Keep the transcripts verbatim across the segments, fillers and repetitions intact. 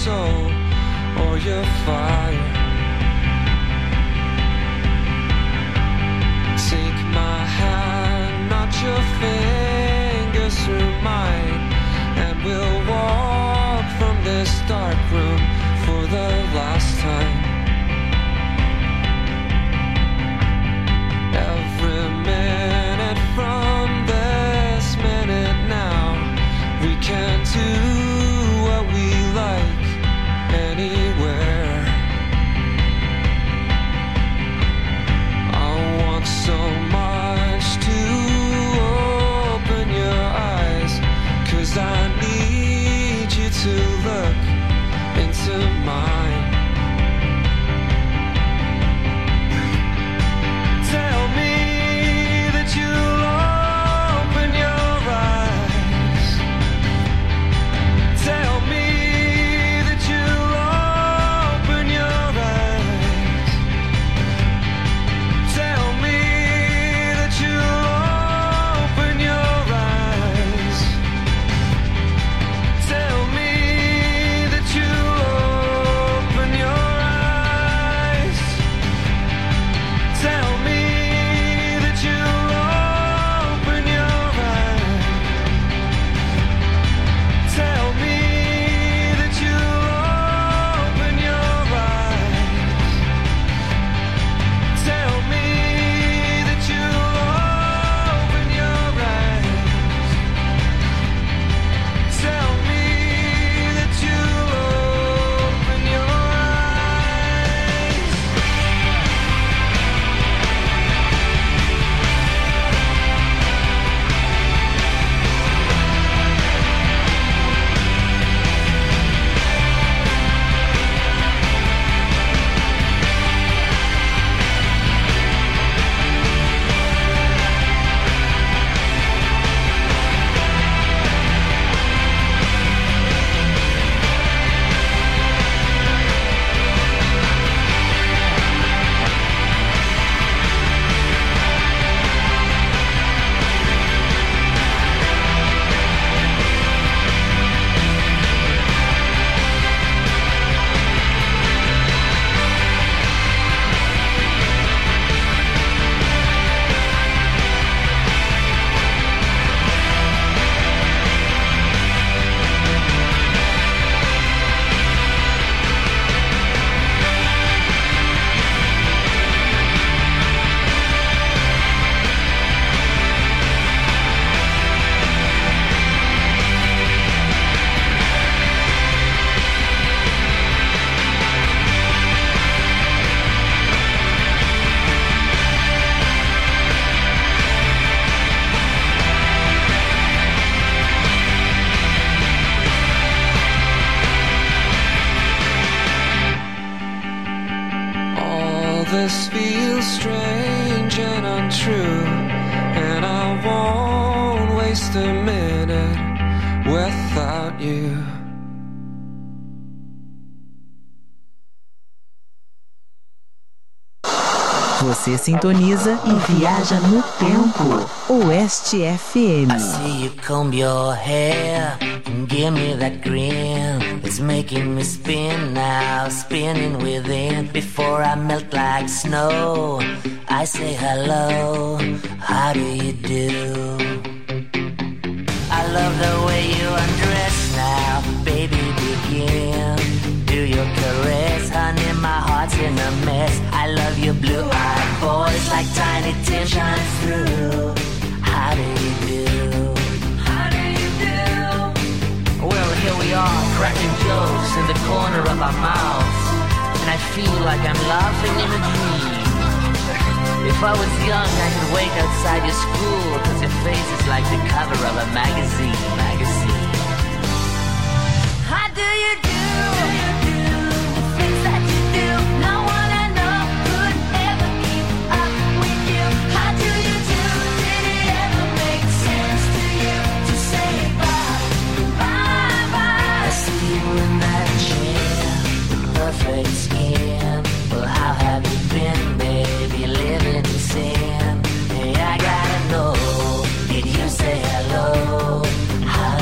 soul or your fire. Take my hand, not your fingers through mine, and we'll walk from this dark room for the last time. Every minute from this minute now, we can do what we like anywhere. I want so much to open your eyes, 'cause I need you to look into mine. Tell me that you'll open your eyes. Tell me that you'll open your eyes. Tell me that you'll open your eyes. Tell me that you'll open your eyes. Tell me that you'll open your eyes. Tell me that you'll open your eyes. Tell me that you'll open your eyes. Tell me that you'll open your eyes. All this feels strange and untrue, and I won't waste a minute without you. Você sintoniza e viaja no tempo. Oeste F M. I see you comb your hair and give me that grin. It's making me spin now, spinning within. Before I melt like snow, I say hello, how do you do? I love the way you undress now, baby, begin. Do your caress, honey, my heart's in a mess. I love your blue-eyed voice like tiny tin shines through. How do you do? How do you do? Well, here we are, cracking jokes in the corner of our mouths, and I feel like I'm laughing in a dream. If I was young, I could wait outside your school, 'cause your face is like the cover of a magazine, magazine. How do you do? The things that you do, no one I know could ever keep up with you. How do you do? Did it ever make sense to you to say bye, bye, bye? I see you in that chair, with perfect skin. Well, how have you been, baby, living in sin? Hey, I gotta know, did you say hello? How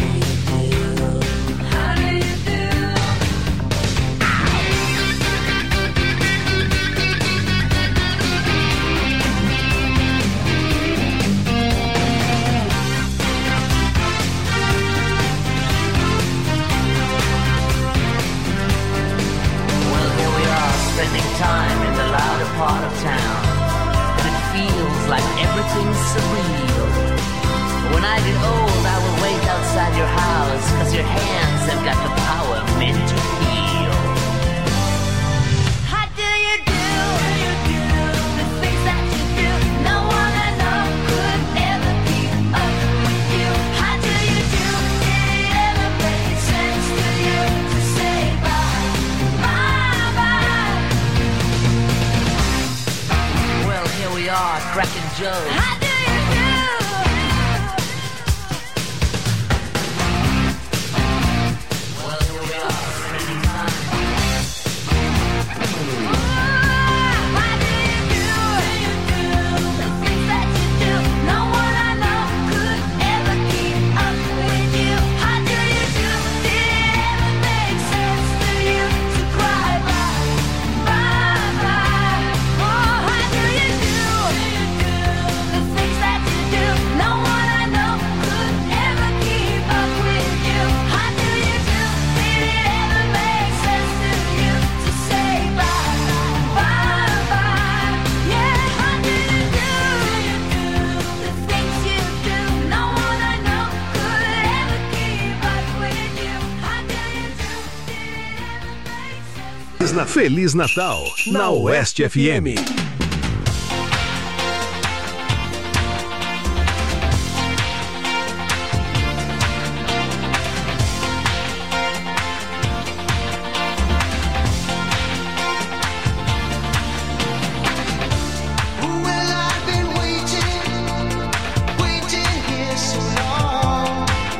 surreal. When I get old, I will wait outside your house, cause your hands have got the power meant to heal. How do you do, the things that you do? No one I know could ever keep up with you. How do you do, did it ever make sense to you to say bye, bye, bye? Well, here we are, cracking jokes. How do you do? Well, here we are, spending time. How do you do? The things that you do, no one I know could ever keep up with you. How do you do? Did it ever make sense to you to cry bye, bye, bye? Oh, how do you do? The things that you do, no one I know could ever keep up with you. How do you do? Did it ever make sense to you to say bye, bye, bye? Yeah, how do you do? The things you do, no one I know could ever keep up with you. How do you do? Did it ever make sense? Na Feliz Natal, na Oeste F M. Well, I've been waiting, waiting here so long,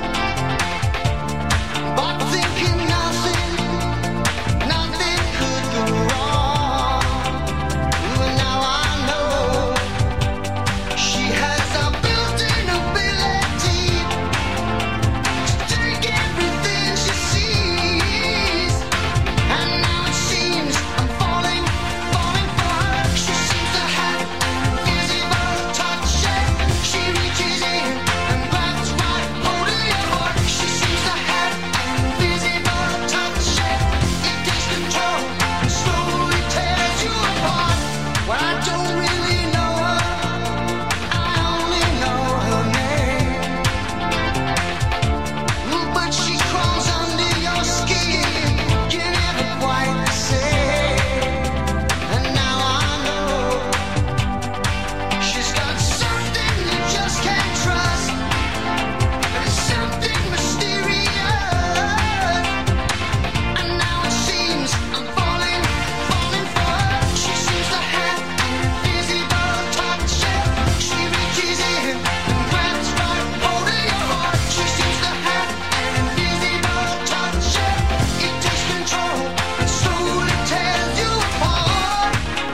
but thinking nothing, nothing could go wrong. Well, now I know she has a built-in ability to take everything she sees, and now it seems I'm falling, falling for her. She seems to have an invisible touch, and she reaches in and grabs right hold of your heart. She seems to have an invisible touch, and it takes control and slowly tears you apart. Well, I don't really know her, I only know her name, but she crawls under your skin, you're never quite the same. And now I know she's got something you just can't trust, and something mysterious. And now it seems I'm falling, falling for her. She seems to have an invisible touch, and she reaches in and grabs right hold of your heart. She seems to have an invisible touch, and it takes control and slowly tears you apart.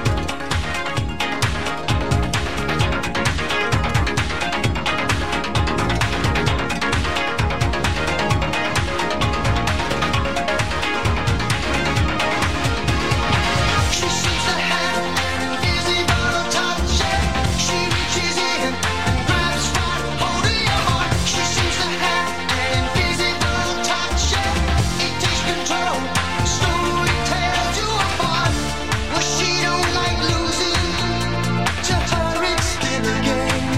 She seems to have an invisible touch, and she reaches in and grabs right hold of your heart. She seems to have an invisible touch, and it takes control and slowly tears you apart. Well, she don't like losing, to her it's still a game.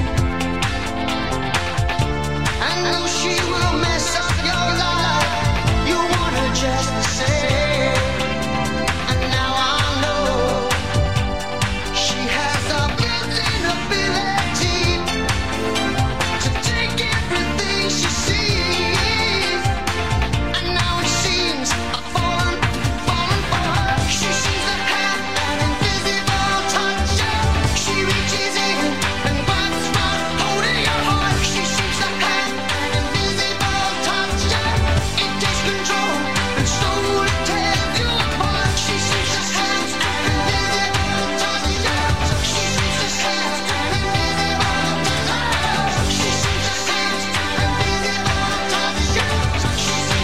I know she will mess up your life, you want her just the same. And now I know she has a built-in ability to take everything she sees. And now it seems I'm falling, falling for her. She seems to have an invisible touch, and she reaches in and grabs right hold of your heart. She seems to have an invisible touch, and it takes control and slowly tears you apart. She seems to have an invisible touch, and she seems to have an invisible touch. She seems to have an invisible touch, and she seems to have an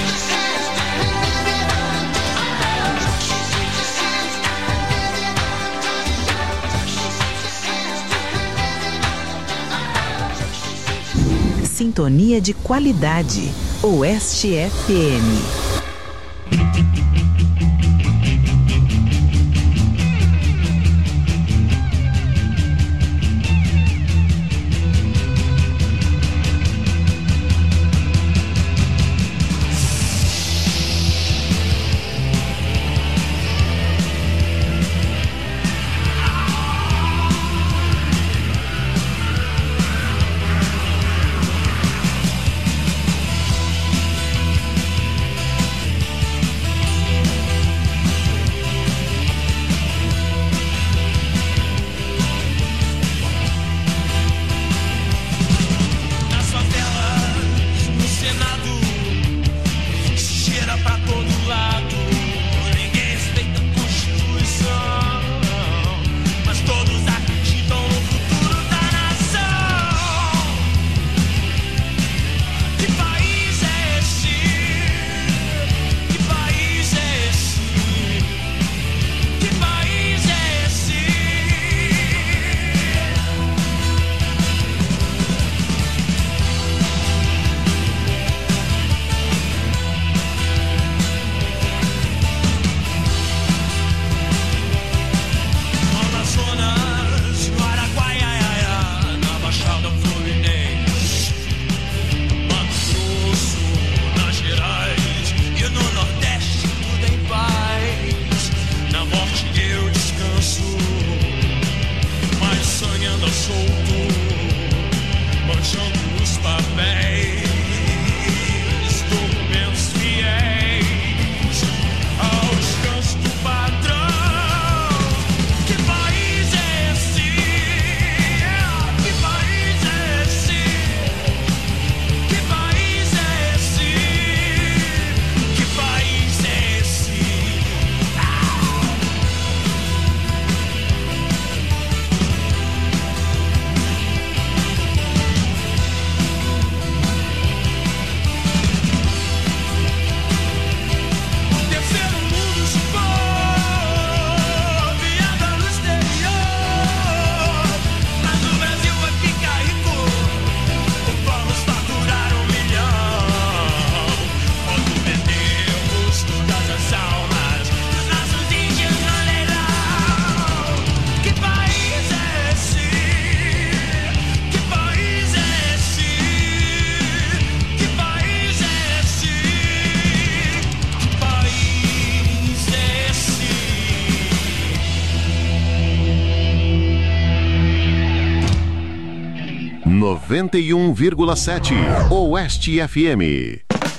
Sintonia de qualidade. Oeste F M. noventa e um vírgula sete Oeste F M.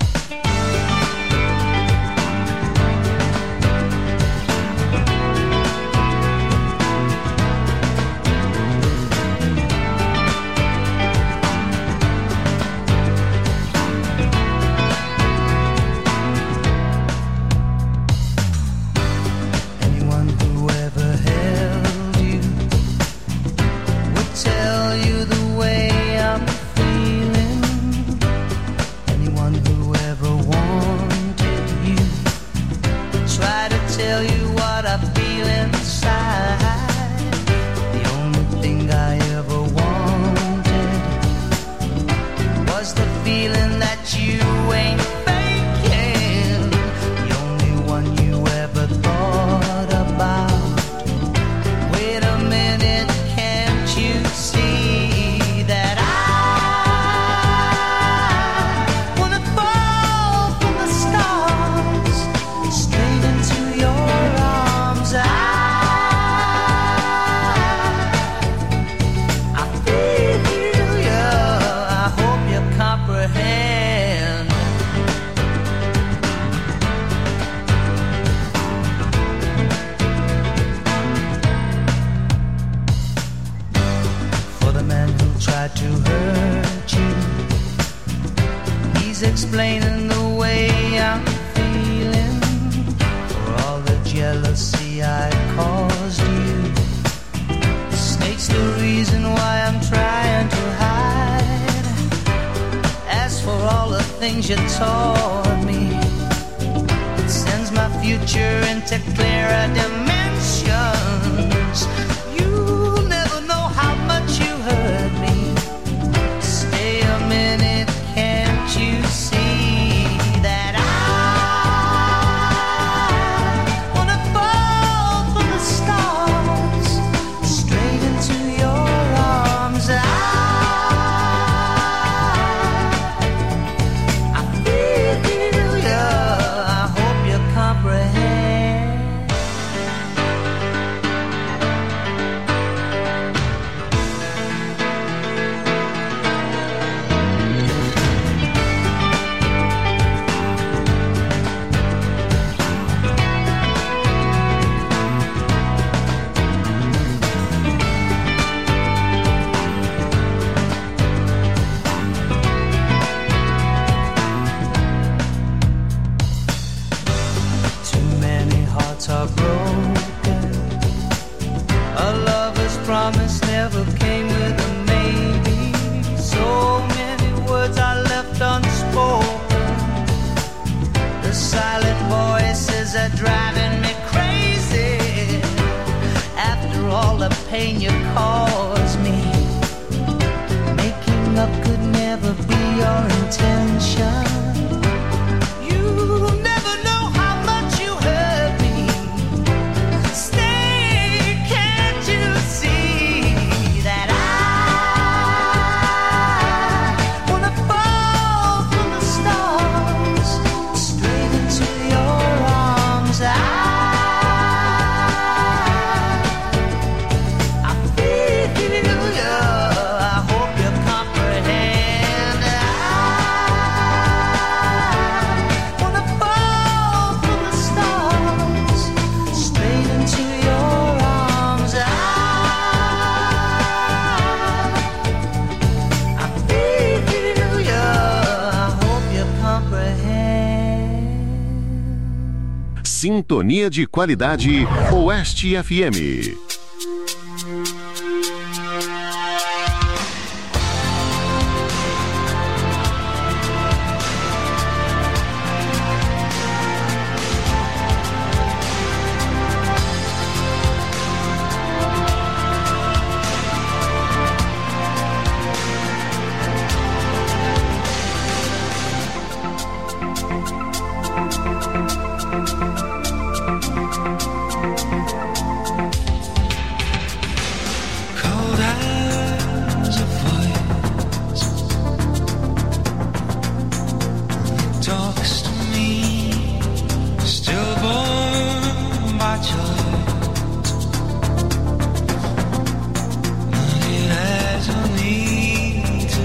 Explaining the way I'm feeling for all the jealousy I caused you. The snake's the reason why I'm trying to hide. As for all the things you taught me, it sends my future into clearer dimensions. You'll never know how much you hurt me. Stay a minute, can't you see? Driving me crazy. After all the pain you caused me, making up could never be your intention. You'll never know how much you hurt me. Stay, can't you see that I wanna fall from the stars straight into your arms? I, I feel you, I hope you comprehend. I wanna fall from the stars straight into your arms. I, I feel you, I hope you comprehend. Sintonia de qualidade Oeste F M. Need to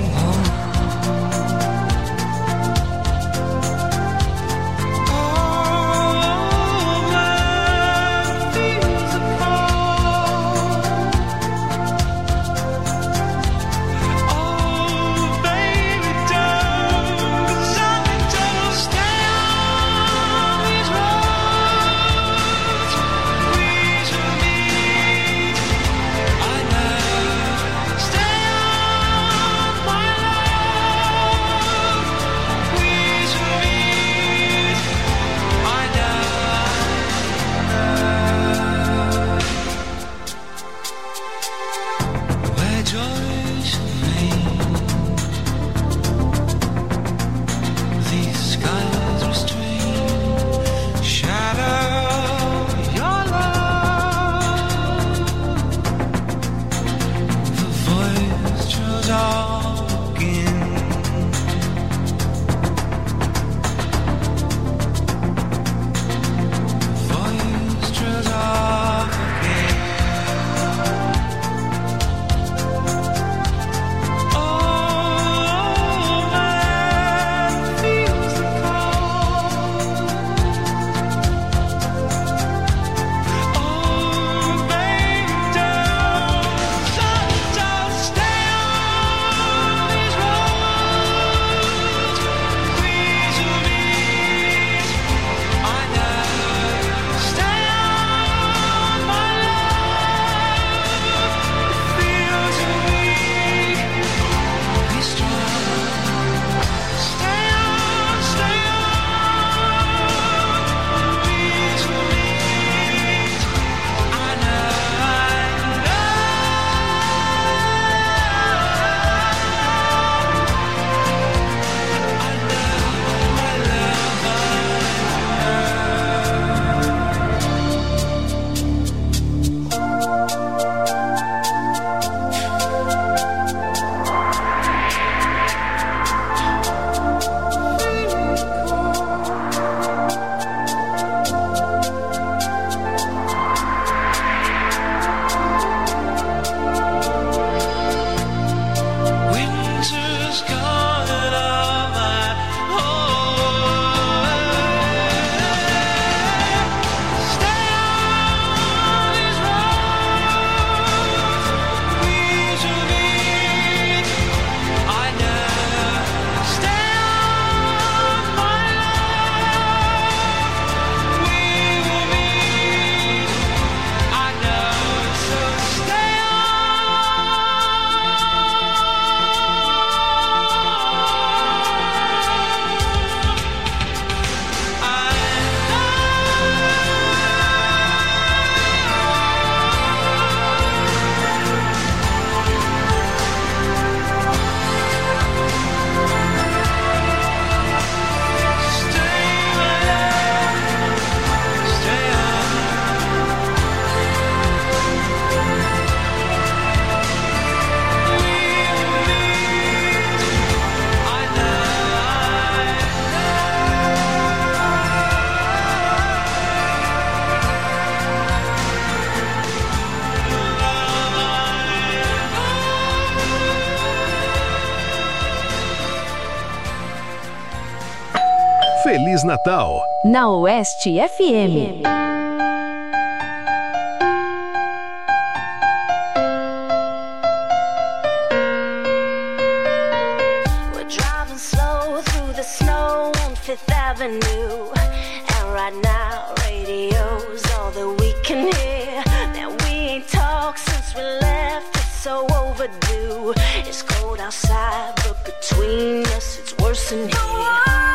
Feliz Natal na Oeste F M. We're driving slow through the snow on Fifth Avenue, and right now radio's all that we can hear. Now we ain't talked since we left, it's so overdue. It's cold outside, but between us it's worse than here.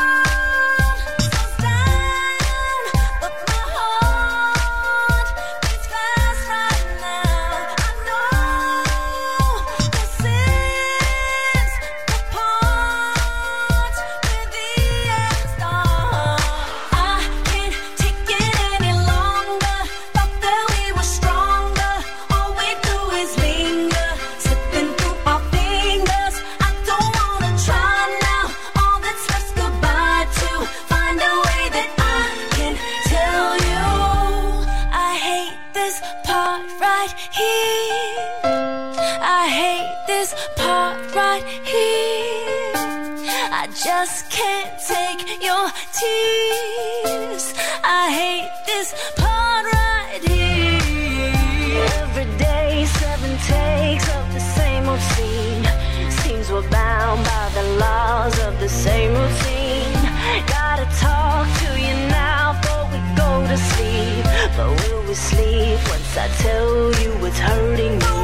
Just can't take your tears. I hate this part right here. Every day, seven takes of the same old scene. Seems we're bound by the laws of the same routine. Gotta talk to you now before we go to sleep. But will we sleep once I tell you what's hurting me?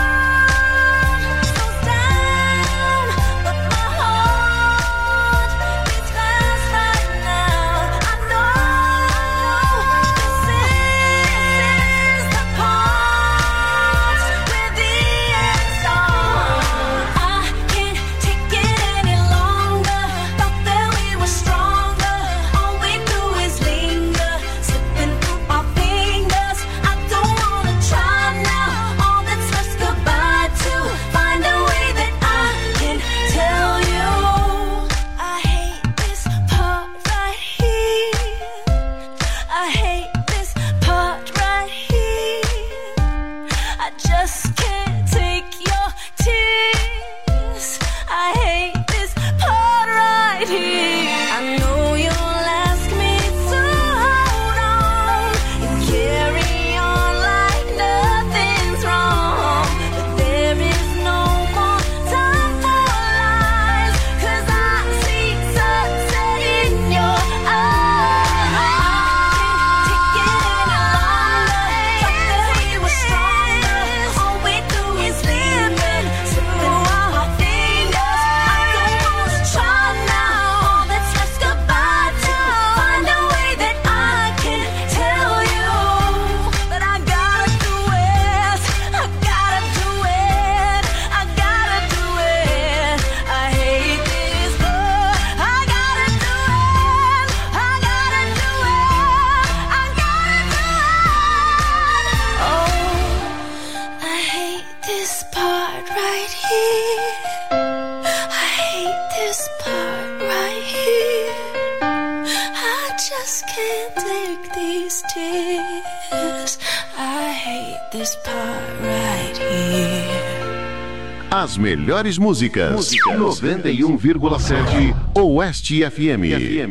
As melhores músicas. Música noventa e um vírgula sete Oeste F M.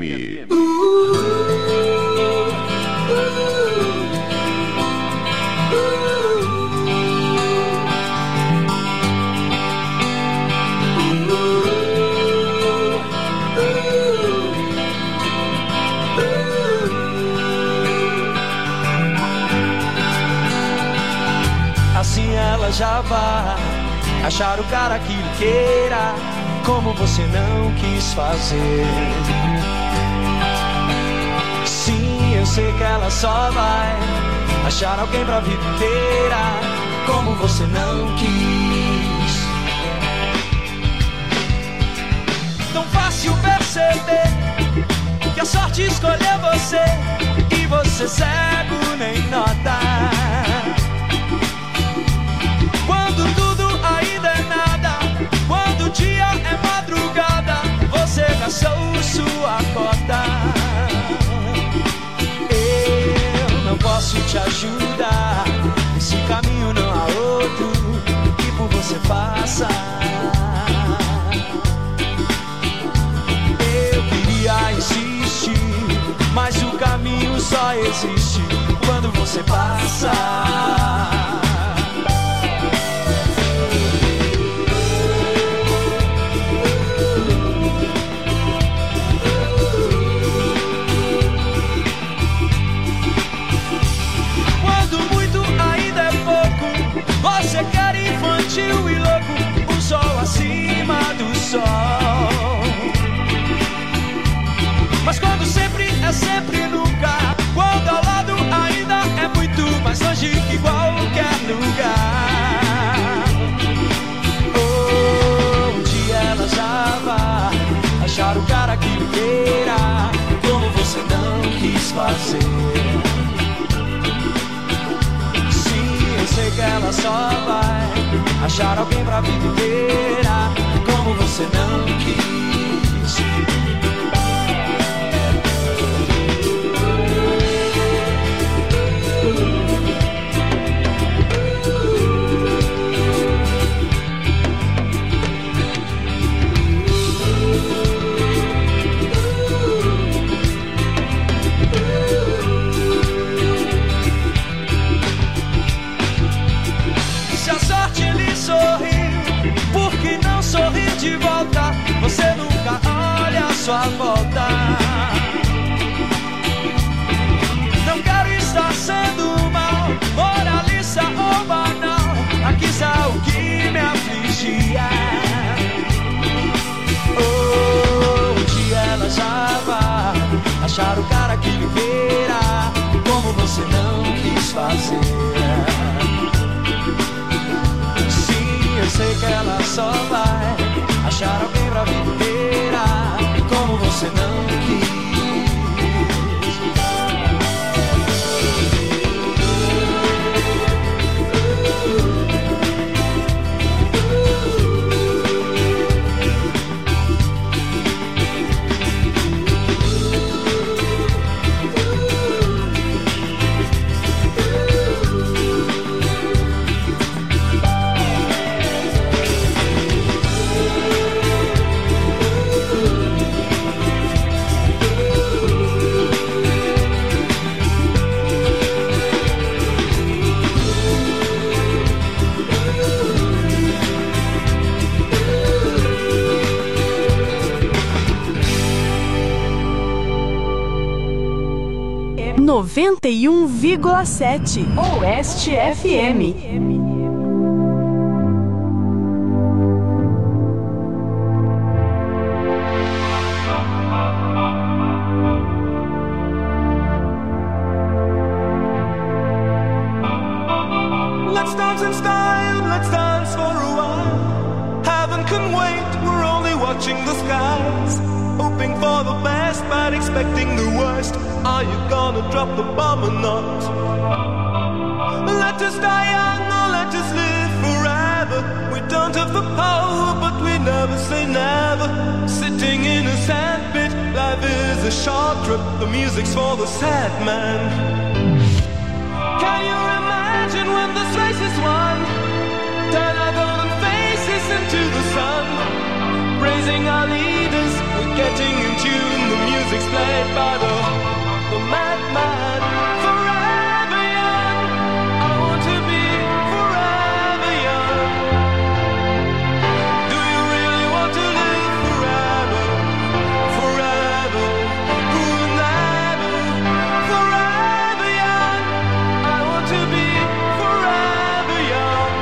Assim ela já vai achar o cara que lhe queira, como você não quis fazer. Sim, eu sei que ela só vai achar alguém pra vida inteira, como você não quis. Tão fácil perceber que a sorte escolheu você, e você cego nem nota. Quando tudo ainda é nada, quando o dia é madrugada, você gastou sua cota. Eu não posso te ajudar, esse caminho não há outro que por você faça. Eu queria insistir, só vai achar alguém pra vida inteira, como você não quis. De volta, você nunca olha a sua volta. Não quero estar sendo mal, moralista ou banal. Aqui está o que me afligia. Oh, um dia ela já vai achar o cara que viverá, como você não quis fazer. Sim, eu sei que ela só vai achar alguém pra vida inteira, como você não quis. noventa e um vírgula sete Oeste F M. Let's dance in style, let's dance for a while. Heaven can wait, we're only watching the skies, hoping for the best but expecting the worst. Are you gonna drop the bomb or not? Let us die young or let us live forever. We don't have the power but we never say never. Sitting in a sandpit, life is a short trip. The music's for the sad man. Can you imagine when this race is won? Turn our golden faces into the sun, praising our leaders, we're getting in tune. The music's played by the, the madman. Forever young, I want to be forever young. Do you really want to live forever? Forever, forever, forever young. I want to be forever young.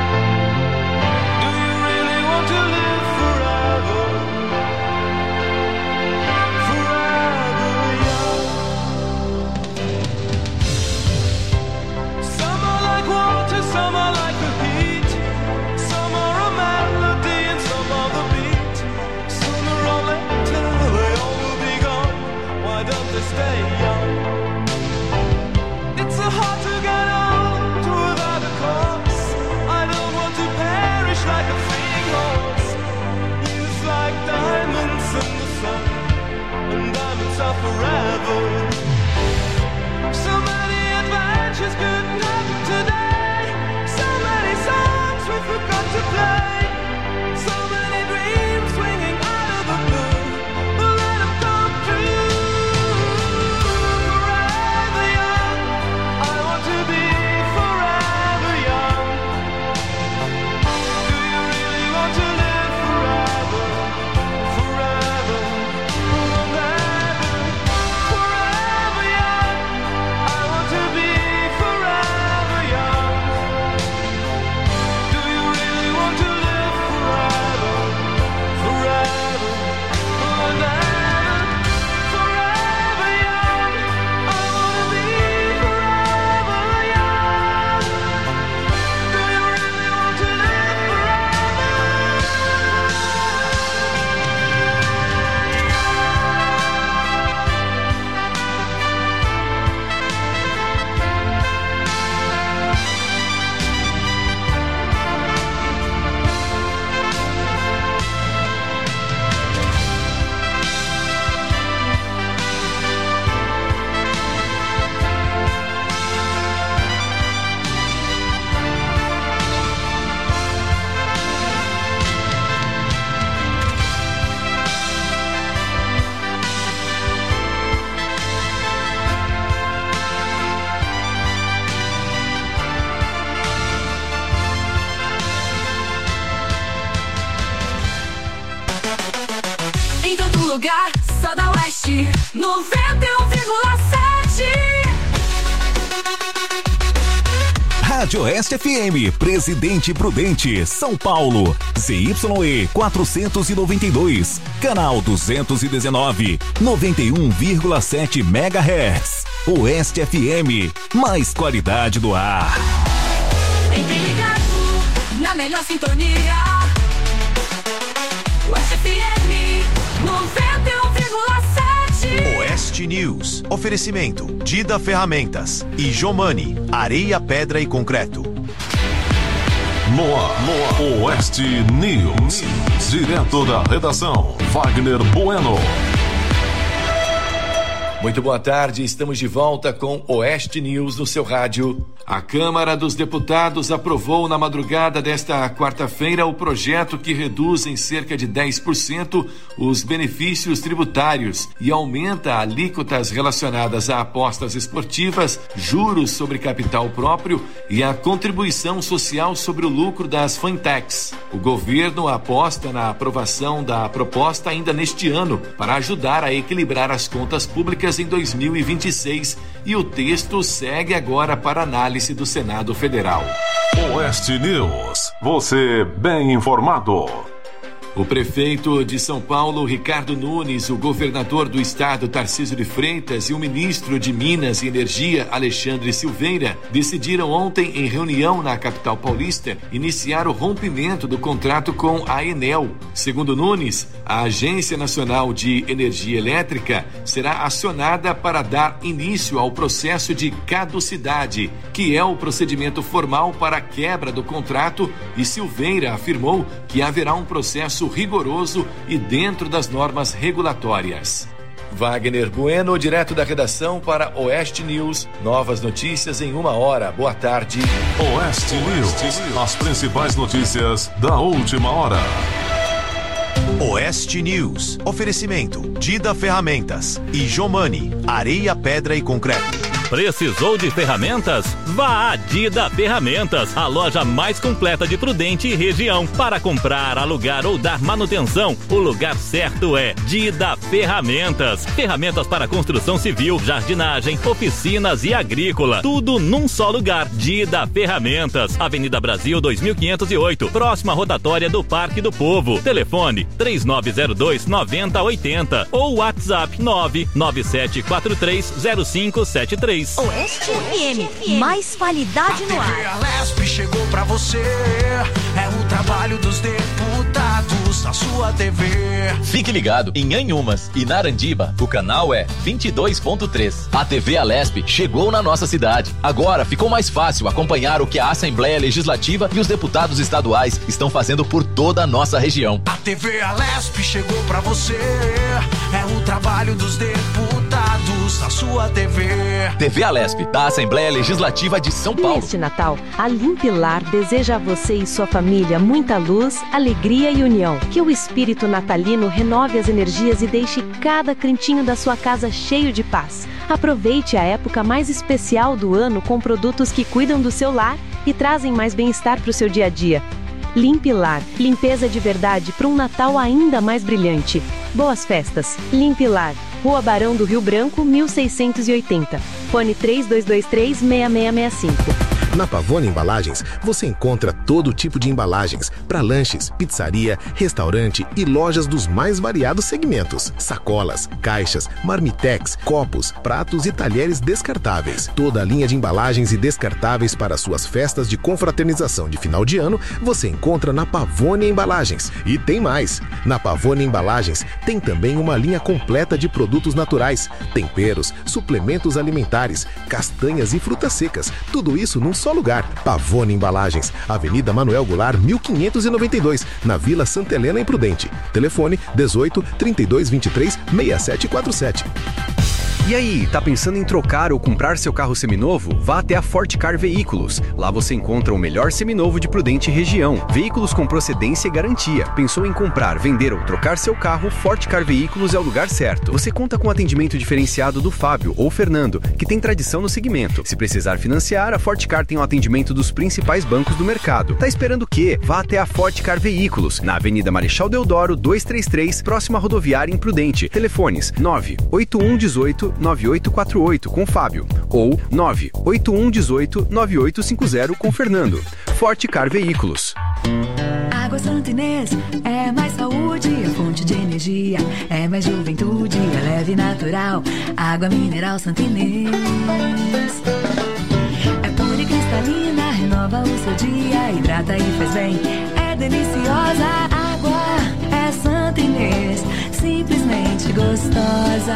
Do you really want to live forever? Forever young. Some are like water, some are like the heat. Some are a melody and some are the beat. Sooner or later they all will be gone. Why don't they stay young? It's so hard to get old without a cause. I don't want to perish like a fleeing horse. Youth like diamonds in the sun, and diamonds are forever. So many adventures couldn't happen today. So many songs we forgot to play. So many dreams swinging out of the blue. But let them come true. Forever young, I want lugar, só da Oeste, noventa e um vírgula sete. Rádio Oeste F M, Presidente Prudente, São Paulo, Z Y E quatrocentos e noventa e dois, canal duzentos e dezenove, noventa e um vírgula sete megahertz. Oeste F M, mais qualidade do ar. Sempre ligado, na melhor sintonia. Oeste F M, noventa e um vírgula sete. Oeste News. Oferecimento Dida Ferramentas e Jomani, areia, pedra e concreto. No ar, no Oeste News. Direto da redação, Wagner Bueno. Muito boa tarde, estamos de volta com Oeste News no seu rádio. A Câmara dos Deputados aprovou na madrugada desta quarta-feira o projeto que reduz em cerca de dez por cento os benefícios tributários e aumenta alíquotas relacionadas a apostas esportivas, juros sobre capital próprio e a contribuição social sobre o lucro das fintechs. O governo aposta na aprovação da proposta ainda neste ano para ajudar a equilibrar as contas públicas em dois mil e vinte e seis e o texto segue agora para análise do Senado Federal. Oeste News, você bem informado. O prefeito de São Paulo, Ricardo Nunes, o governador do estado, Tarcísio de Freitas, e o ministro de Minas e Energia, Alexandre Silveira, decidiram ontem, em reunião na capital paulista, iniciar o rompimento do contrato com a Enel. Segundo Nunes, a Agência Nacional de Energia Elétrica será acionada para dar início ao processo de caducidade, que é o procedimento formal para a quebra do contrato, e Silveira afirmou que haverá um processo rigoroso e dentro das normas regulatórias. Wagner Bueno, direto da redação para Oeste News. Novas notícias em uma hora. Boa tarde. Oeste News, as principais notícias da última hora. Oeste News. Oferecimento Dida Ferramentas e Jomani, areia, pedra e concreto. Precisou de ferramentas? Vá a Dida Ferramentas, a loja mais completa de Prudente e região. Para comprar, alugar ou dar manutenção, o lugar certo é Dida Ferramentas. Ferramentas para construção civil, jardinagem, oficinas e agrícola. Tudo num só lugar. Dida Ferramentas, Avenida Brasil dois mil quinhentos e oito, próxima rotatória do Parque do Povo. Telefone três nove zero dois nove zero oito zero ou WhatsApp nove nove sete quatro três zero cinco sete três. Oeste F M, mais qualidade no ar. A T V Alesp chegou pra você, é o trabalho dos deputados na sua T V. Fique ligado, em Anhumas e Narandiba, o canal é vinte e dois ponto três. A T V Alesp chegou na nossa cidade. Agora ficou mais fácil acompanhar o que a Assembleia Legislativa e os deputados estaduais estão fazendo por toda a nossa região. A T V Alesp chegou pra você, é o trabalho dos deputados na sua T V. T V Alesp, da Assembleia Legislativa de São Paulo. Neste Natal, a Limpilar deseja a você e sua família muita luz, alegria e união. Que o espírito natalino renove as energias e deixe cada cantinho da sua casa cheio de paz. Aproveite a época mais especial do ano com produtos que cuidam do seu lar e trazem mais bem-estar para o seu dia a dia. Limpilar, limpeza de verdade para um Natal ainda mais brilhante. Boas festas. Limpilar, Rua Barão do Rio Branco, mil seiscentos e oitenta. Fone três dois dois três, seis seis seis cinco. Na Pavone Embalagens, você encontra todo tipo de embalagens para lanches, pizzaria, restaurante e lojas dos mais variados segmentos. Sacolas, caixas, marmitex, copos, pratos e talheres descartáveis. Toda a linha de embalagens e descartáveis para suas festas de confraternização de final de ano, você encontra na Pavone Embalagens. E tem mais! Na Pavone Embalagens tem também uma linha completa de produtos naturais, temperos, suplementos alimentares, castanhas e frutas secas. Tudo isso num só lugar. Pavone Embalagens, Avenida Manuel Goulart, mil quinhentos e noventa e dois, na Vila Santa Helena, em Prudente. Telefone dezoito, trinta e dois, vinte e três, sessenta e sete quarenta e sete. E aí, tá pensando em trocar ou comprar seu carro seminovo? Vá até a Forte Car Veículos. Lá você encontra o melhor seminovo de Prudente região. Veículos com procedência e garantia. Pensou em comprar, vender ou trocar seu carro? Forte Car Veículos é o lugar certo. Você conta com atendimento diferenciado do Fábio ou Fernando, que tem tradição no segmento. Se precisar financiar, a Forte Car tem o atendimento dos principais bancos do mercado. Tá esperando o quê? Vá até a Forte Car Veículos, na Avenida Marechal Deodoro, duzentos e trinta e três, próxima à rodoviária em Prudente. Telefones nove oito um um oito nove oito quatro oito com Fábio ou nove oito um um oito nove oito cinco zero com Fernando. Forte Car Veículos. Água Santa Inês é mais saúde, é fonte de energia, é mais juventude, é leve e natural. Água mineral Santa Inês é pura e cristalina, renova o seu dia, hidrata e faz bem. É deliciosa, água é Santa Inês, simplesmente gostosa.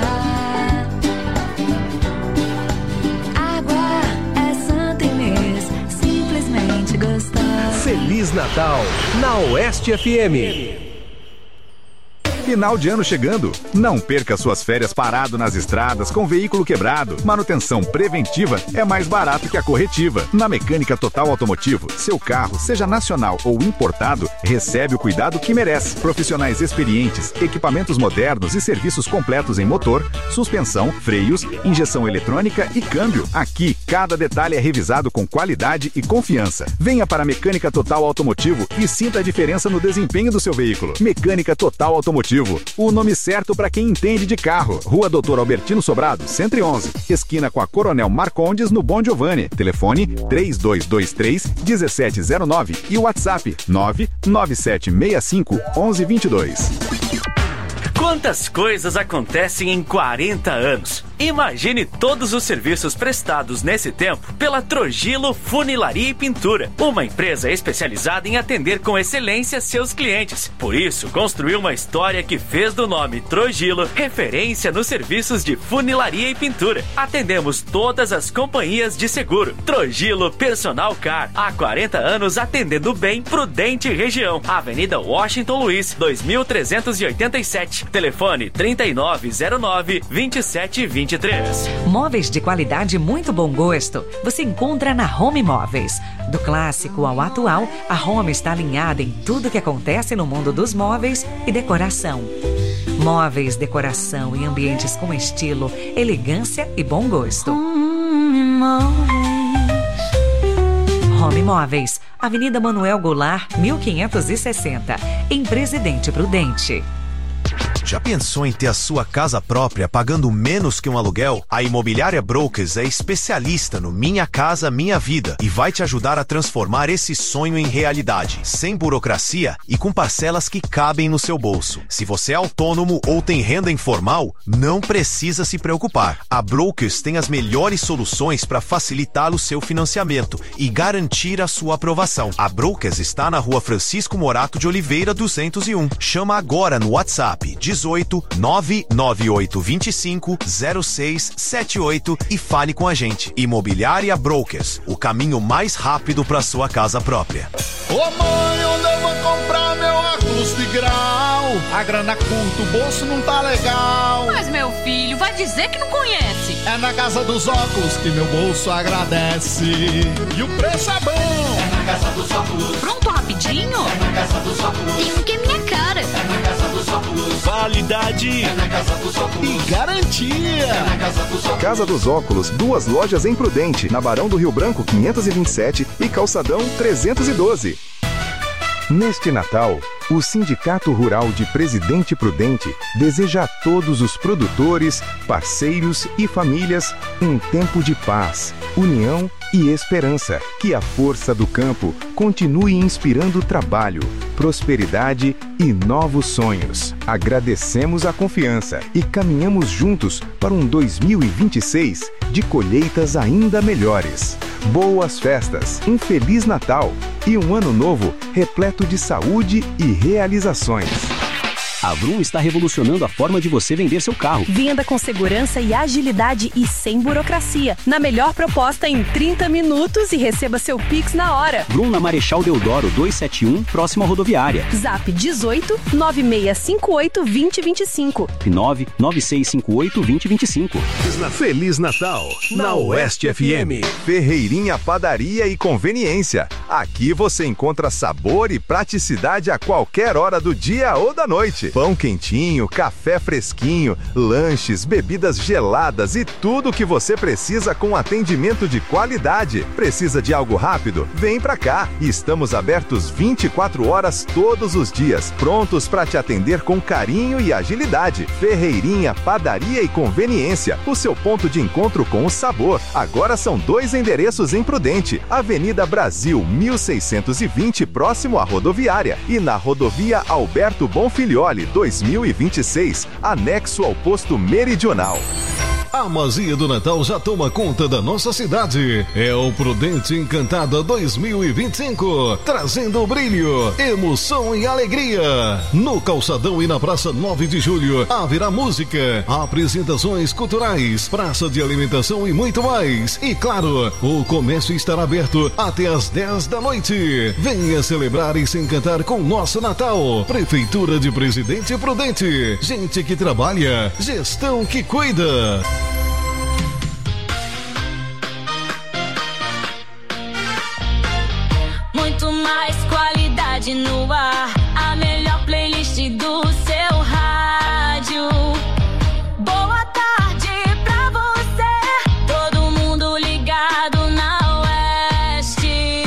Água é Santa Inês, simplesmente gostosa. Feliz Natal na Oeste F M. Final de ano chegando. Não perca suas férias parado nas estradas com veículo quebrado. Manutenção preventiva é mais barato que a corretiva. Na Mecânica Total Automotivo, seu carro, seja nacional ou importado, recebe o cuidado que merece. Profissionais experientes, equipamentos modernos e serviços completos em motor, suspensão, freios, injeção eletrônica e câmbio. Aqui, cada detalhe é revisado com qualidade e confiança. Venha para a Mecânica Total Automotivo e sinta a diferença no desempenho do seu veículo. Mecânica Total Automotivo. O nome certo para quem entende de carro. Rua Doutor Albertino Sobrado, cento e onze. Esquina com a Coronel Marcondes, no Bom Giovanni. Telefone três dois dois três, um sete zero nove e o WhatsApp nove nove sete seis cinco, um um dois dois. Quantas coisas acontecem em quarenta anos? Imagine todos os serviços prestados nesse tempo pela Trogilo Funilaria e Pintura, uma empresa especializada em atender com excelência seus clientes. Por isso, construiu uma história que fez do nome Trogilo referência nos serviços de funilaria e pintura. Atendemos todas as companhias de seguro. Trogilo Personal Car, há quarenta anos atendendo bem Prudente região. Avenida Washington Luiz, dois mil trezentos e oitenta e sete. Telefone trinta e nove zero nove, vinte e sete vinte e três. Móveis de qualidade e muito bom gosto você encontra na Home Móveis. Do clássico ao atual, a Home está alinhada em tudo que acontece no mundo dos móveis e decoração. Móveis, decoração e ambientes com estilo, elegância e bom gosto. Home Móveis, Avenida Manuel Goulart, mil quinhentos e sessenta, em Presidente Prudente. Já pensou em ter a sua casa própria pagando menos que um aluguel? A Imobiliária Brokers é especialista no Minha Casa Minha Vida e vai te ajudar a transformar esse sonho em realidade, sem burocracia e com parcelas que cabem no seu bolso. Se você é autônomo ou tem renda informal, não precisa se preocupar. A Brokers tem as melhores soluções para facilitar o seu financiamento e garantir a sua aprovação. A Brokers está na Rua Francisco Morato de Oliveira duzentos e um. Chama agora no WhatsApp dezoito, nove nove oito dois cinco, zero seis sete oito e fale com a gente. Imobiliária Brokers, o caminho mais rápido para sua casa própria. Ô mãe, onde eu vou comprar meu óculos de grau? A grana curta, o bolso não tá legal. Mas meu filho, vai dizer que não conhece. É na Casa dos Óculos que meu bolso agradece. E o preço é bom. É na Casa dos Óculos. Pronto, rapidinho? É na Casa dos Óculos. Tem um que é minha cara. É na Casa dos Óculos. Qualidade. É na Casa dos Óculos. E garantia. É na Casa dos Óculos. Casa dos Óculos, duas lojas em Prudente, na Barão do Rio Branco quinhentos e vinte e sete e Calçadão trezentos e doze. Neste Natal, o Sindicato Rural de Presidente Prudente deseja a todos os produtores, parceiros e famílias um tempo de paz, união e esperança. Que a força do campo continue inspirando trabalho, prosperidade e novos sonhos. Agradecemos a confiança e caminhamos juntos para um dois mil e vinte e seis de colheitas ainda melhores. Boas festas, um Feliz Natal e um ano novo repleto de saúde e realizações. A Vroom está revolucionando a forma de você vender seu carro. Venda com segurança e agilidade e sem burocracia. Na melhor proposta em trinta minutos e receba seu Pix na hora. Vroom na Marechal Deodoro duzentos e setenta e um, próximo à rodoviária. Zap dezoito, nove seis cinco oito, dois zero dois cinco. nove nove seis cinco oito, dois zero dois cinco. Feliz Natal na Oeste F M. Ferreirinha Padaria e Conveniência. Aqui você encontra sabor e praticidade a qualquer hora do dia ou da noite. Pão quentinho, café fresquinho, lanches, bebidas geladas e tudo o que você precisa com atendimento de qualidade. Precisa de algo rápido? Vem pra cá. Estamos abertos vinte e quatro horas todos os dias, prontos para te atender com carinho e agilidade. Ferreirinha Padaria e Conveniência, o seu ponto de encontro com o sabor. Agora são dois endereços em Prudente: Avenida Brasil mil seiscentos e vinte, próximo à rodoviária, e na rodovia Alberto Bonfilioli dois mil e vinte e seis, anexo ao posto Meridional. A magia do Natal já toma conta da nossa cidade. É o Prudente Encantada dois mil e vinte e cinco, trazendo brilho, emoção e alegria. No calçadão e na Praça nove de Julho haverá música, apresentações culturais, praça de alimentação e muito mais. E claro, o comércio estará aberto até às dez da noite. Venha celebrar e se encantar com nosso Natal. Prefeitura de Presidente Prudente. Gente que trabalha, gestão que cuida. Muito mais qualidade no ar, a melhor playlist do seu rádio. Boa tarde pra você, todo mundo ligado na Oeste.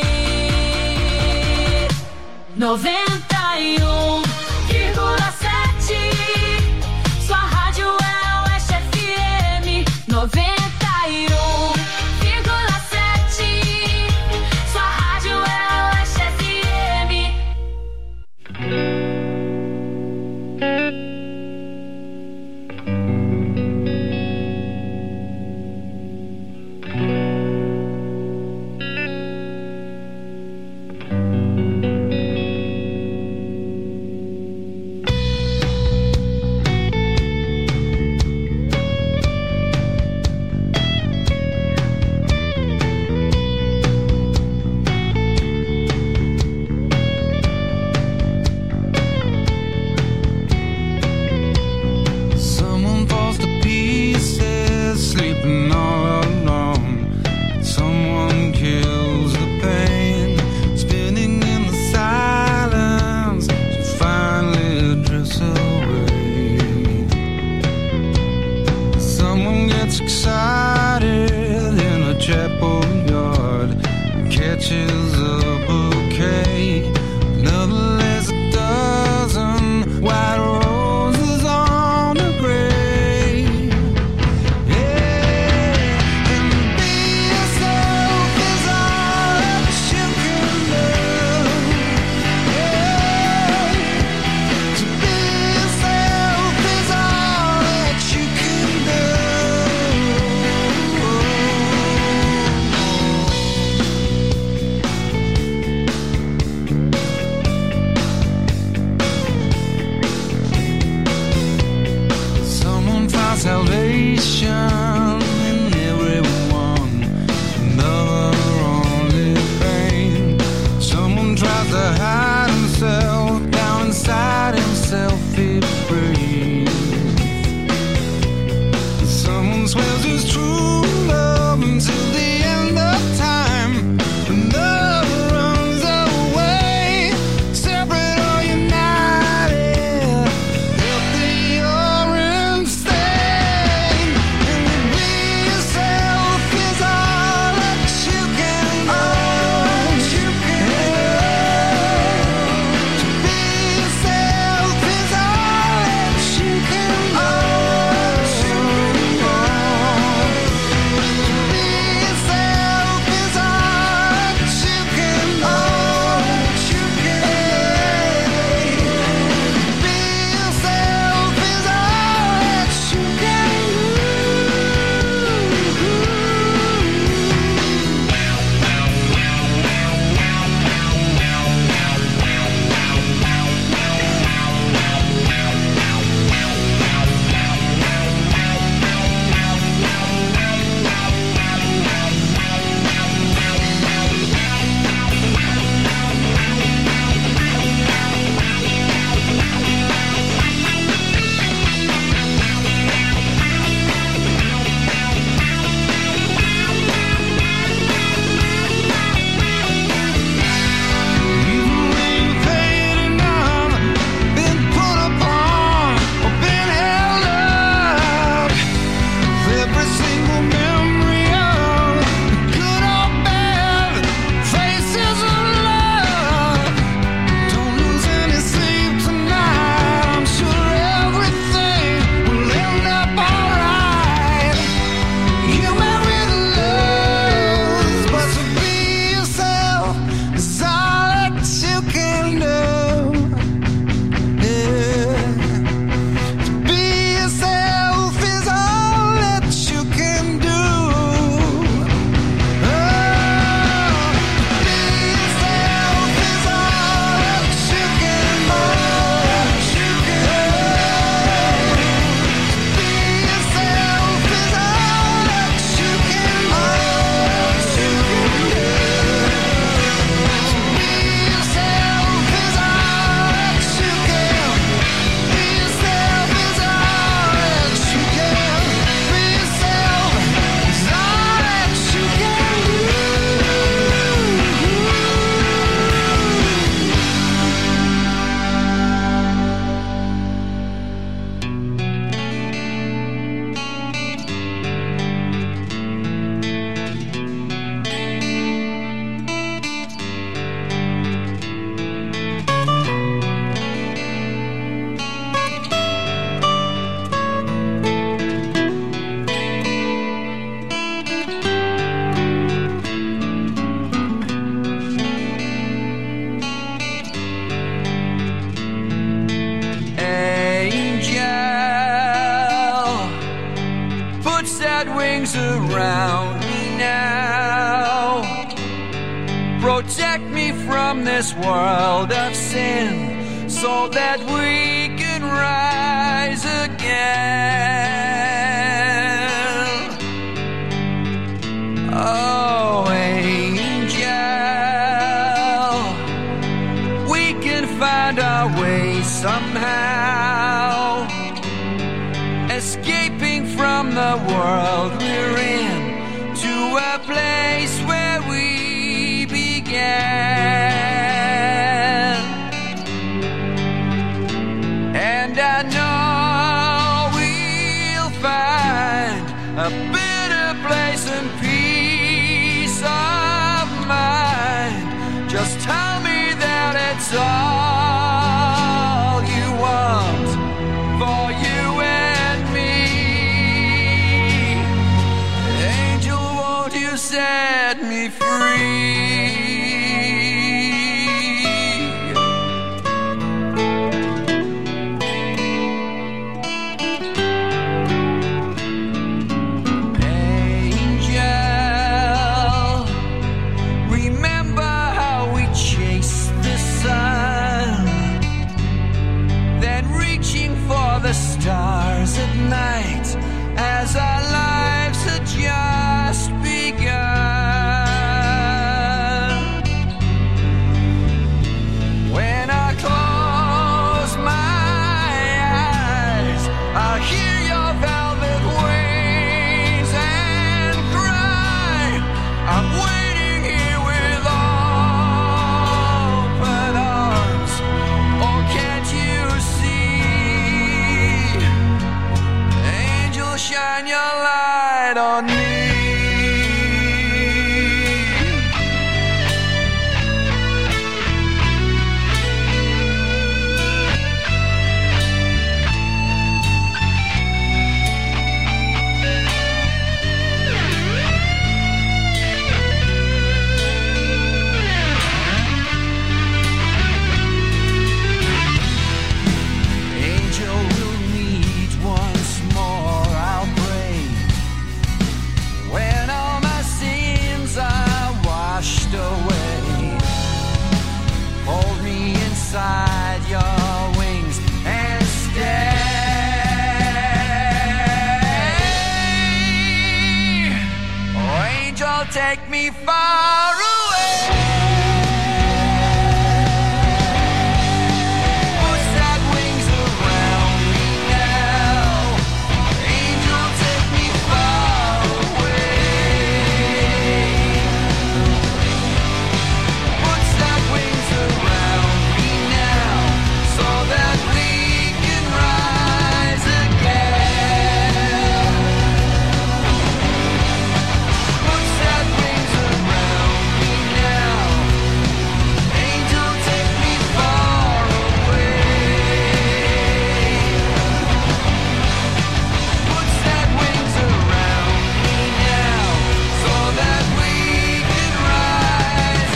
noventa e um vírgula sete, sua rádio é Oeste F M. noventa e um vírgula sete, sua rádio é Oeste F M. Someone falls to pieces, sleeping all alone. Someone kills the pain, spinning in the silence. She finally drifts away. Someone gets excited in a chapel yard, catches a bouquet. Another lays a dozen white roses on a grave. Yeah, and be yourself is all that you can do. Yeah, to be yourself is all that you can do. Protect me from this world of sin, so that we can rise again. Oh, angel, we can find our way somehow, escaping from the world we're in to a place where we began. And I know we'll find a better place and peace of mind. Just tell me that it's all you want for you and me. Angel, won't you set me free? The stars at night as our lives had just begun. When I close my eyes, I hear your velvet wings and cry. I'm waiting here with open arms. Oh, can't you see? Shine your light on me. Angel, we'll meet once more. I'll pray when all my sins are washed away. Hold me inside your wings and stay. Oh, angel, take me far away. Put that wings around me now. Angel, take me far away. Put that wings around me now, so that we can rise again. Put that wings around me now. Angel, take me far away. Put that wings around me now, so that we can rise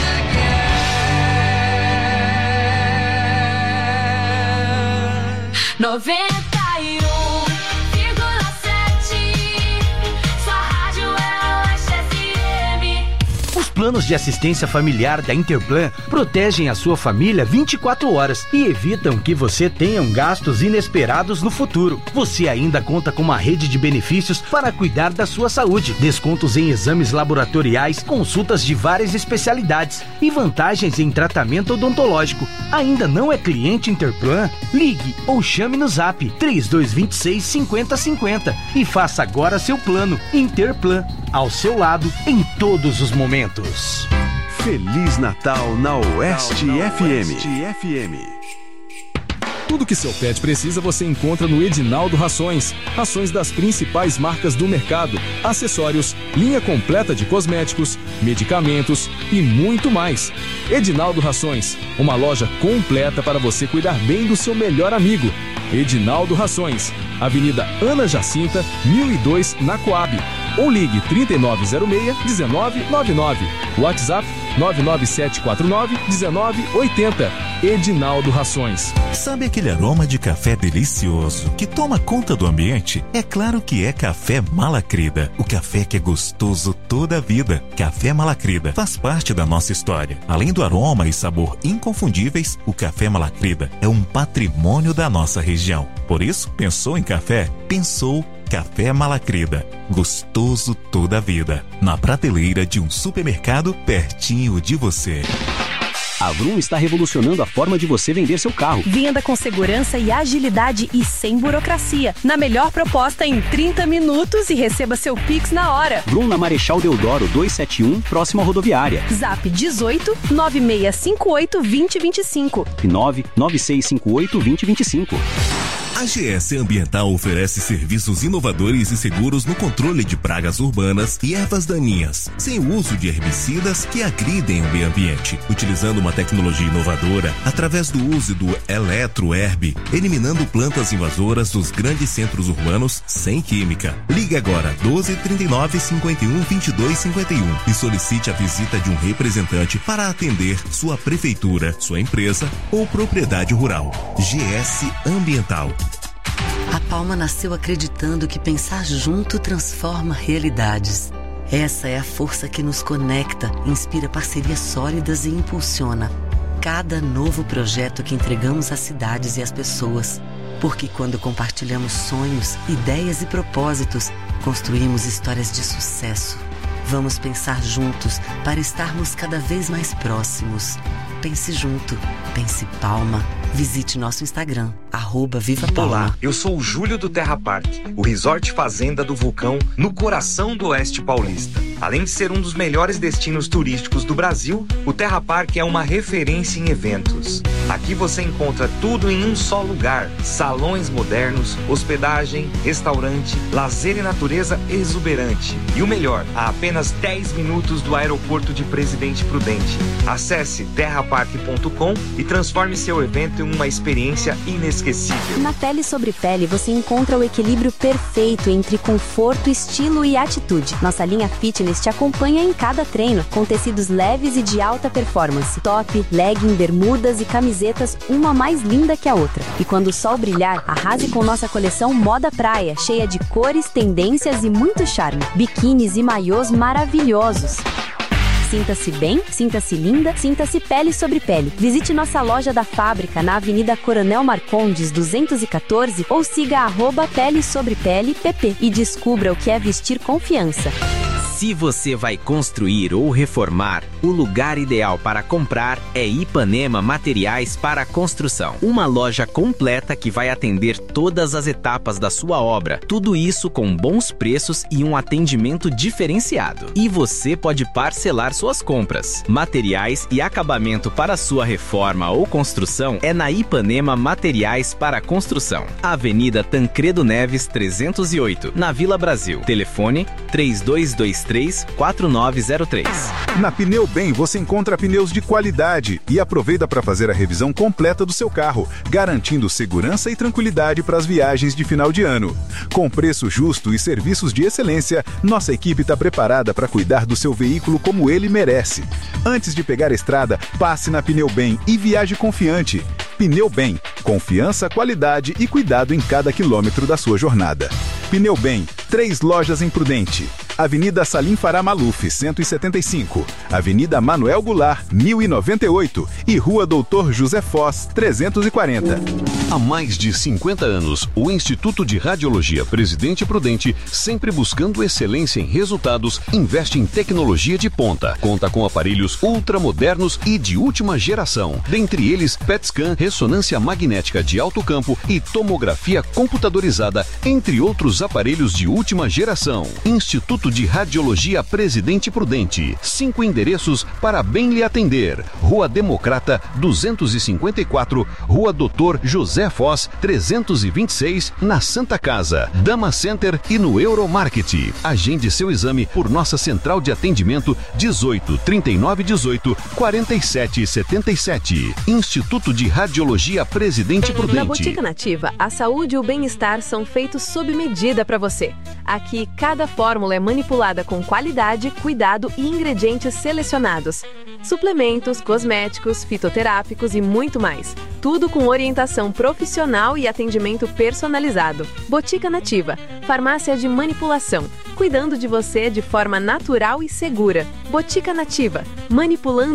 again. noventa e um vírgula sete, sua rádio é Oeste F M. Os planos de assistência familiar da Interplan protegem a sua família vinte e quatro horas e evitam que você tenha gastos inesperados no futuro. Você ainda conta com uma rede de benefícios para cuidar da sua saúde, descontos em exames laboratoriais, consultas de várias especialidades e vantagens em tratamento odontológico. Ainda não é cliente Interplan? Ligue ou chame no Zap três dois dois seis, cinco zero cinco zero e faça agora seu plano. Interplan, ao seu lado em todos os momentos. Feliz Natal na Oeste F M. Tudo que seu pet precisa você encontra no Edinaldo Rações. Rações das principais marcas do mercado, acessórios, linha completa de cosméticos, medicamentos e muito mais. Edinaldo Rações, uma loja completa para você cuidar bem do seu melhor amigo. Edinaldo Rações, Avenida Ana Jacinta, mil e dois, na Coab. Ou ligue trinta e nove zero seis, dezenove noventa e nove. WhatsApp nove nove sete quatro nove, dezenove oitenta. Edinaldo Rações. Sabe aquele aroma de café delicioso que toma conta do ambiente? É claro que é Café Malacrida, o café que é gostoso toda a vida. Café Malacrida faz parte da nossa história. Além do aroma e sabor inconfundíveis, o Café Malacrida é um patrimônio da nossa região. Por isso, pensou em café? Pensou Café Malacrida, gostoso toda a vida. Na prateleira de um supermercado pertinho de você. A Vroom está revolucionando a forma de você vender seu carro. Venda com segurança e agilidade e sem burocracia. Na melhor proposta em trinta minutos e receba seu Pix na hora. Vroom na Marechal Deodoro duzentos e setenta e um, próximo à rodoviária. Zap dezoito, nove seis cinco oito, dois zero dois cinco. nove nove seis cinco oito, dois zero dois cinco. A G S Ambiental oferece serviços inovadores e seguros no controle de pragas urbanas e ervas daninhas, sem o uso de herbicidas que agridem o meio ambiente, utilizando uma tecnologia inovadora através do uso do Eletroherb, eliminando plantas invasoras dos grandes centros urbanos sem química. Ligue agora doze, trinta e nove, cinquenta e um, vinte e dois, cinquenta e um e solicite a visita de um representante para atender sua prefeitura, sua empresa ou propriedade rural. G S Ambiental. A Palma nasceu acreditando que pensar junto transforma realidades. Essa é a força que nos conecta, inspira parcerias sólidas e impulsiona cada novo projeto que entregamos às cidades e às pessoas. Porque quando compartilhamos sonhos, ideias e propósitos, construímos histórias de sucesso. Vamos pensar juntos para estarmos cada vez mais próximos. Pense junto, pense Palma. Visite nosso Instagram, arroba Viva Palma. Olá, eu sou o Júlio do Terra Park, o resort fazenda do Vulcão, no coração do Oeste Paulista. Além de ser um dos melhores destinos turísticos do Brasil, o Terra Park é uma referência em eventos. Aqui você encontra tudo em um só lugar: salões modernos, hospedagem, restaurante, lazer e natureza exuberante. E o melhor, a apenas dez minutos do aeroporto de Presidente Prudente. Acesse terra park ponto com e transforme seu evento em uma experiência inesquecível. Na Pele Sobre Pele você encontra o equilíbrio perfeito entre conforto, estilo e atitude. Nossa linha fitness te acompanha em cada treino, com tecidos leves e de alta performance. Top, legging, bermudas e camisetas, uma mais linda que a outra. E quando o sol brilhar, arrase com nossa coleção Moda Praia, cheia de cores, tendências e muito charme. Biquínis e maiôs maravilhosos. Sinta-se bem, sinta-se linda, sinta-se Pele Sobre Pele. Visite nossa loja da fábrica na Avenida Coronel Marcondes duzentos e quatorze ou siga arroba Pele Sobre Pele P P e descubra o que é vestir confiança. Se você vai construir ou reformar, o lugar ideal para comprar é Ipanema Materiais para Construção. Uma loja completa que vai atender todas as etapas da sua obra. Tudo isso com bons preços e um atendimento diferenciado. E você pode parcelar suas compras. Materiais e acabamento para sua reforma ou construção é na Ipanema Materiais para Construção. Avenida Tancredo Neves trezentos e oito, na Vila Brasil. Telefone três dois dois três, quatro nove zero três. Na Pneu Bem você encontra pneus de qualidade e aproveita para fazer a revisão completa do seu carro, garantindo segurança e tranquilidade para as viagens de final de ano. Com preço justo e serviços de excelência, nossa equipe está preparada para cuidar do seu veículo como ele merece. Antes de pegar a estrada, passe na Pneu Bem e viaje confiante. Pneu Bem, confiança, qualidade e cuidado em cada quilômetro da sua jornada. Pneu Bem, três lojas em Prudente. Avenida Salim Farah Maluf, cento e setenta e cinco. Avenida Manuel Goulart, mil e noventa e oito. E Rua Doutor José Foz, trezentos e quarenta. Há mais de cinquenta anos, o Instituto de Radiologia Presidente Prudente, sempre buscando excelência em resultados, investe em tecnologia de ponta. Conta com aparelhos ultramodernos e de última geração. Dentre eles, P E T scan, ressonância magnética de alto campo e tomografia computadorizada, entre outros aparelhos de última geração. Instituto de Radiologia Presidente Prudente. Cinco endereços para bem lhe atender. Rua Democrata, duzentos e cinquenta e quatro, Rua Doutor José Foz, trezentos e vinte e seis, na Santa Casa, Dama Center e no Euromarket. Agende seu exame por nossa central de atendimento dezoito, trinta e nove, dezoito, quarenta e sete, setenta e sete. Instituto de Radiologia Presidente Prudente. Na Botica Nativa, a saúde e o bem-estar são feitos sob medida para você. Aqui, cada fórmula é manipulada manipulada com qualidade, cuidado e ingredientes selecionados. Suplementos, cosméticos, fitoterápicos e muito mais. Tudo com orientação profissional e atendimento personalizado. Botica Nativa, farmácia de manipulação, cuidando de você de forma natural e segura. Botica Nativa, manipulando